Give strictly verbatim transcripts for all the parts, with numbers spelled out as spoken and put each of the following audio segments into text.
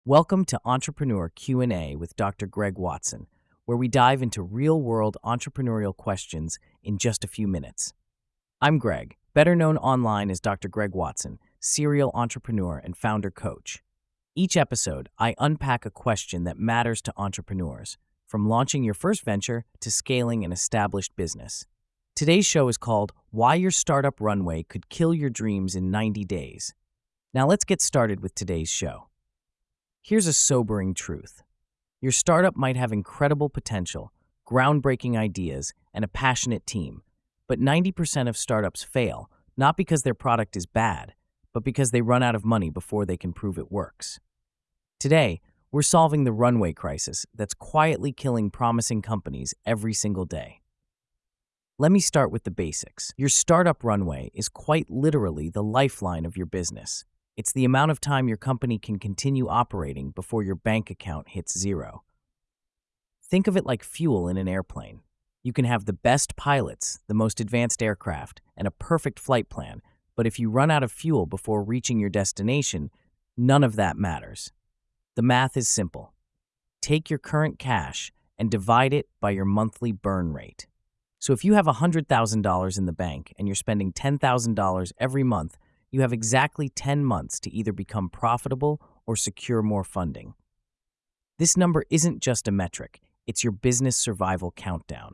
Welcome to Entrepreneur Q and A with Doctor Greg Watson, where we dive into real-world entrepreneurial questions in just a few minutes. I'm Greg, better known online as Doctor Greg Watson, serial entrepreneur and founder coach. Each episode, I unpack a question that matters to entrepreneurs, from launching your first venture to scaling an established business. Today's show is called Why Your Startup Runway Could Kill Your Dreams in ninety days. Now let's get started with today's show. Here's a sobering truth. Your startup might have incredible potential, groundbreaking ideas, and a passionate team, but ninety percent of startups fail, not because their product is bad, but because they run out of money before they can prove it works. Today, we're solving the runway crisis that's quietly killing promising companies every single day. Let me start with the basics. Your startup runway is quite literally the lifeline of your business. It's the amount of time your company can continue operating before your bank account hits zero. Think of it like fuel in an airplane. You can have the best pilots, the most advanced aircraft, and a perfect flight plan, but if you run out of fuel before reaching your destination, none of that matters. The math is simple. Take your current cash and divide it by your monthly burn rate. So if you have one hundred thousand dollars in the bank and you're spending ten thousand dollars every month, you have exactly ten months to either become profitable or secure more funding. This number isn't just a metric, it's your business survival countdown.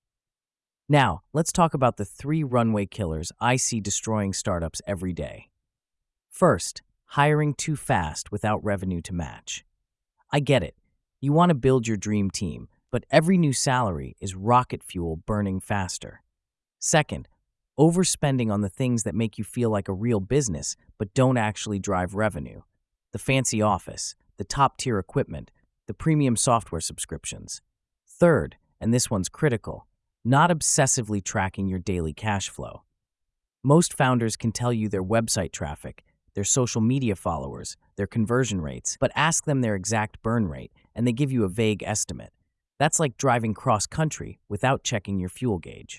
Now, let's talk about the three runway killers I see destroying startups every day. First, hiring too fast without revenue to match. I get it. You want to build your dream team, but every new salary is rocket fuel burning faster. Second, overspending on the things that make you feel like a real business but don't actually drive revenue. The fancy office, the top-tier equipment, the premium software subscriptions. Third, and this one's critical, not obsessively tracking your daily cash flow. Most founders can tell you their website traffic, their social media followers, their conversion rates, but ask them their exact burn rate, and they give you a vague estimate. That's like driving cross-country without checking your fuel gauge.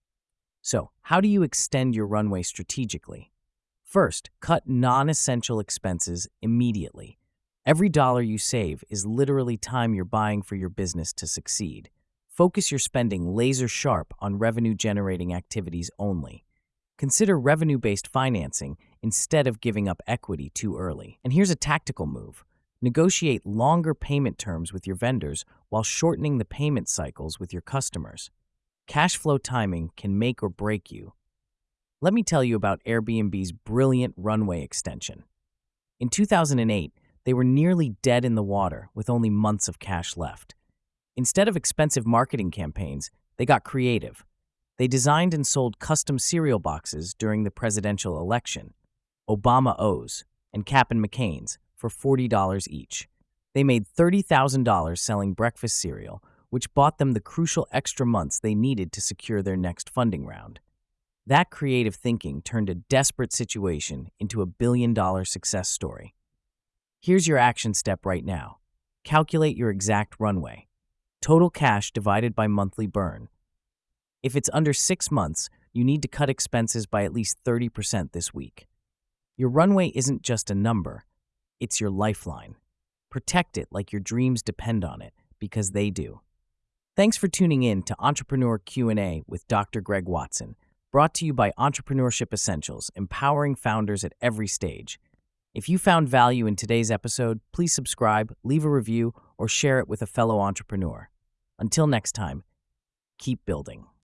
So, how do you extend your runway strategically? First, cut non-essential expenses immediately. Every dollar you save is literally time you're buying for your business to succeed. Focus your spending laser-sharp on revenue-generating activities only. Consider revenue-based financing instead of giving up equity too early. And here's a tactical move. Negotiate longer payment terms with your vendors while shortening the payment cycles with your customers. Cash flow timing can make or break you. Let me tell you about Airbnb's brilliant runway extension. In two thousand eight, they were nearly dead in the water with only months of cash left. Instead of expensive marketing campaigns, they got creative. They designed and sold custom cereal boxes during the presidential election, Obama O's and Cap'n McCain's, for forty dollars each. They made thirty thousand dollars selling breakfast cereal, which bought them the crucial extra months they needed to secure their next funding round. That creative thinking turned a desperate situation into a billion-dollar success story. Here's your action step right now. Calculate your exact runway. Total cash divided by monthly burn. If it's under six months, you need to cut expenses by at least thirty percent this week. Your runway isn't just a number, it's your lifeline. Protect it like your dreams depend on it, because they do. Thanks for tuning in to Entrepreneur Q and A with Doctor Greg Watson, brought to you by Entrepreneurship Essentials, empowering founders at every stage. If you found value in today's episode, please subscribe, leave a review, or share it with a fellow entrepreneur. Until next time, keep building.